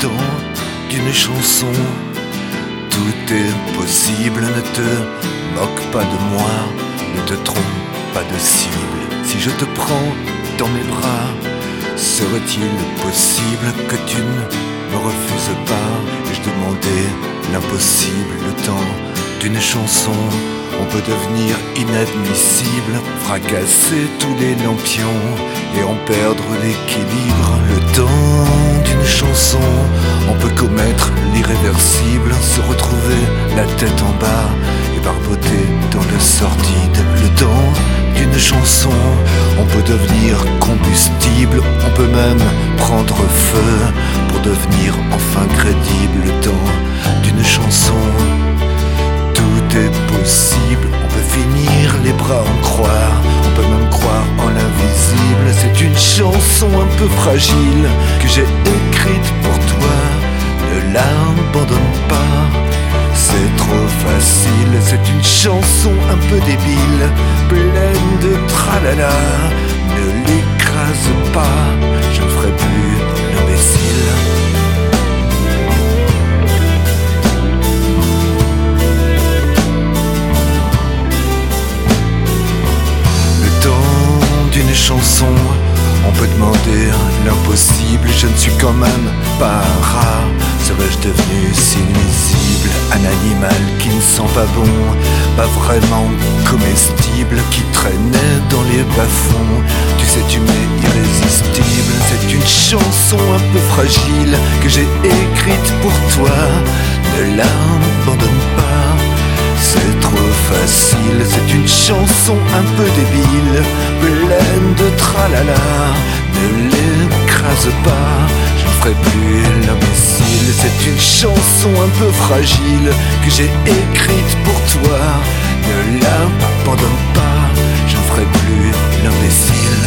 temps d'une chanson. Tout est possible, ne te moque pas de moi, ne te trompe pas de cible. Si je te prends dans mes bras, serait-il possible que tu ne me refuses pas? Et je demandais l'impossible, le temps d'une chanson. On peut devenir inadmissible, fracasser tous les lampions et en perdre l'équilibre. Le temps d'une chanson, on peut commettre l'irréversible, se retrouver la tête en bas et barboter dans le sordide. Le temps d'une chanson, on peut devenir combustible, on peut même prendre feu pour devenir enfin crédible. Le temps d'une chanson, tout est possible, on peut finir les bras en croix, on peut même croire en l'invisible. C'est une chanson un peu fragile que j'ai écrite pour toi, ne l'abandonne pas, c'est trop facile. C'est une chanson un peu débile, pleine de tralala, ne l'écrase pas, je ne ferai plus l'imbécile. D'une chanson, on peut demander l'impossible. Je ne suis quand même pas un rat, serais-je devenu si nuisible? Un animal qui ne sent pas bon, pas vraiment comestible, qui traînait dans les bas-fonds. Tu sais, tu m'es irrésistible. C'est une chanson un peu fragile que j'ai écrite pour toi, ne l'abandonne pas, c'est trop facile. C'est une chanson un peu débile, pleine de tralala, ne l'écrase pas, je ne ferai plus l'imbécile. C'est une chanson un peu fragile que j'ai écrite pour toi, ne l'abandonne pas, je ne ferai plus l'imbécile.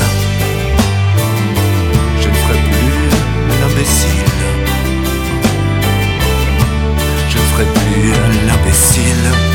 Je ne ferai plus l'imbécile. Je ne ferai plus l'imbécile.